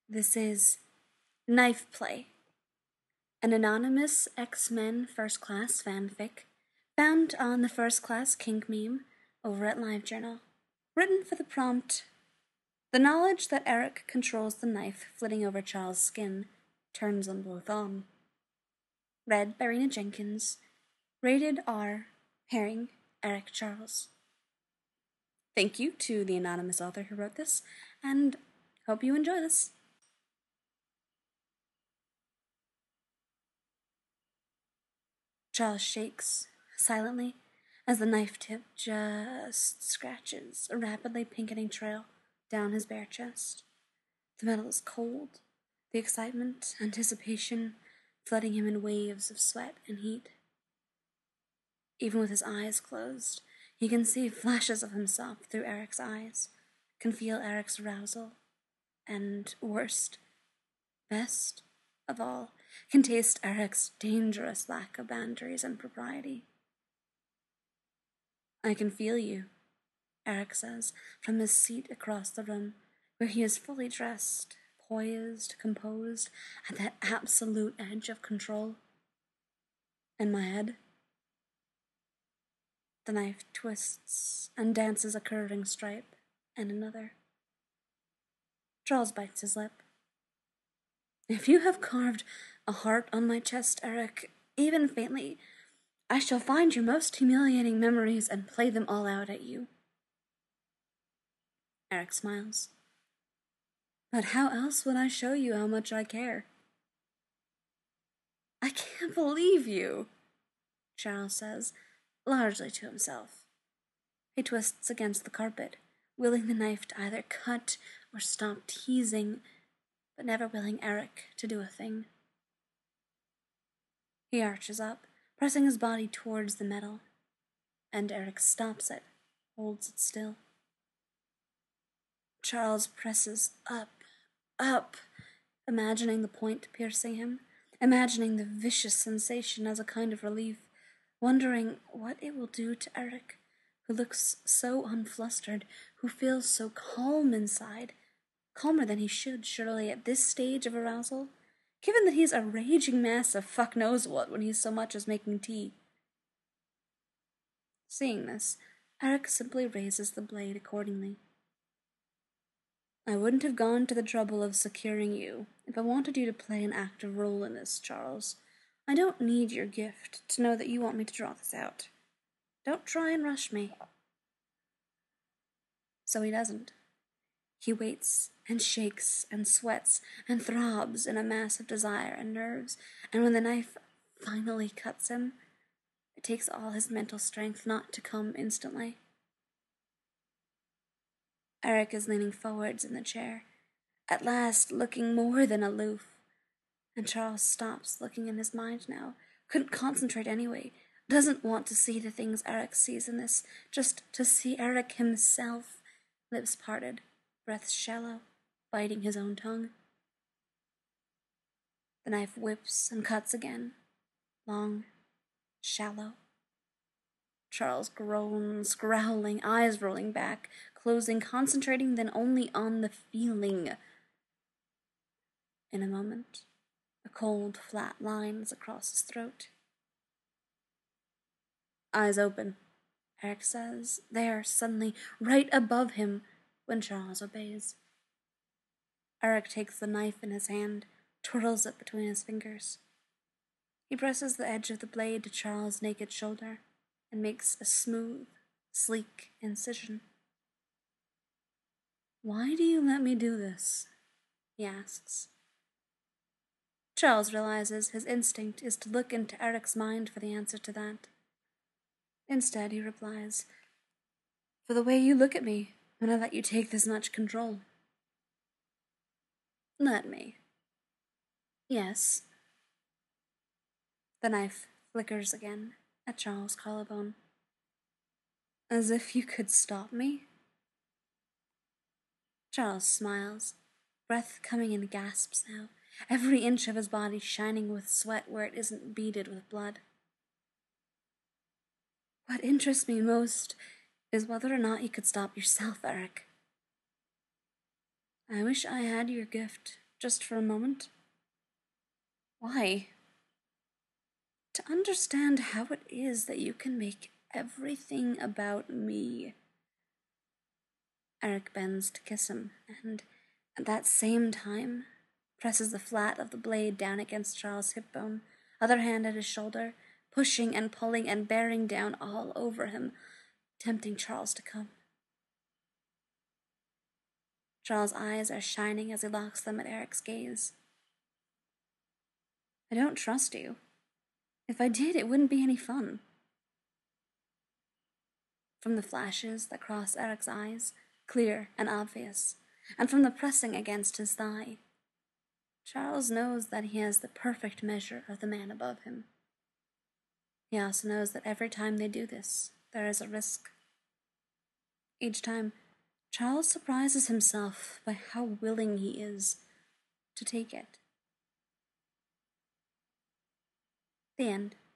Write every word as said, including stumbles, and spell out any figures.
This is Knife Play, an anonymous X-Men First Class fanfic found on the First Class Kink meme over at LiveJournal. Written for the prompt, the knowledge that Eric controls the knife flitting over Charles' skin turns them both on. Read by Rena Jenkins. Rated R. Herring, Eric Charles. Thank you to the anonymous author who wrote this, and hope you enjoy this. Charles shakes silently as the knife tip just scratches a rapidly pinkening trail down his bare chest. The metal is cold, the excitement, anticipation flooding him in waves of sweat and heat. Even with his eyes closed, he can see flashes of himself through Eric's eyes, can feel Eric's arousal, and worst, best of all, can taste Eric's dangerous lack of boundaries and propriety. I can feel you, Eric says from his seat across the room, where he is fully dressed, poised, composed, at that absolute edge of control. In my head, the knife twists and dances a curving stripe, and another. Charles bites his lip. If you have carved a heart on my chest, Eric, even faintly, I shall find your most humiliating memories and play them all out at you. Eric smiles. But how else would I show you how much I care? I can't believe you, Charles says, largely to himself. He twists against the carpet, willing the knife to either cut or stop teasing, but never willing Eric to do a thing. He arches up, pressing his body towards the metal, and Eric stops it, holds it still. Charles presses up, up, imagining the point piercing him, imagining the vicious sensation as a kind of relief, wondering what it will do to Eric, who looks so unflustered, who feels so calm inside, calmer than he should, surely, at this stage of arousal, given that he's a raging mass of fuck knows what when he's so much as making tea. Seeing this, Eric simply raises the blade accordingly. I wouldn't have gone to the trouble of securing you if I wanted you to play an active role in this, Charles. I don't need your gift to know that you want me to draw this out. Don't try and rush me. So he doesn't. He waits and shakes and sweats and throbs in a mass of desire and nerves, and when the knife finally cuts him, it takes all his mental strength not to come instantly. Eric is leaning forwards in the chair, at last looking more than aloof, and Charles stops looking in his mind now, couldn't concentrate anyway, doesn't want to see the things Eric sees in this, just to see Eric himself, lips parted, breath shallow, biting his own tongue. The knife whips and cuts again, long, shallow. Charles groans, growling, eyes rolling back, closing, concentrating then only on the feeling. In a moment, a cold, flat line is across his throat. Eyes open, Eric says, there, suddenly, right above him, when Charles obeys. Eric takes the knife in his hand, twirls it between his fingers. He presses the edge of the blade to Charles' naked shoulder and makes a smooth, sleek incision. Why do you let me do this? He asks. Charles realizes his instinct is to look into Eric's mind for the answer to that. Instead, he replies, for the way you look at me when I let you take this much control. Let me. Yes. The knife flickers again at Charles' collarbone. As if you could stop me? Charles smiles, breath coming in gasps now, every inch of his body shining with sweat where it isn't beaded with blood. What interests me most is whether or not you could stop yourself, Eric. I wish I had your gift just for a moment. Why? To understand how it is that you can make everything about me. Eric bends to kiss him, and at that same time presses the flat of the blade down against Charles' hip bone, other hand at his shoulder, pushing and pulling and bearing down all over him, tempting Charles to come. Charles' eyes are shining as he locks them at Eric's gaze. I don't trust you. If I did, it wouldn't be any fun. From the flashes that cross Eric's eyes, clear and obvious, and from the pressing against his thigh, Charles knows that he has the perfect measure of the man above him. He also knows that every time they do this, there is a risk. Each time, Charles surprises himself by how willing he is to take it. The end.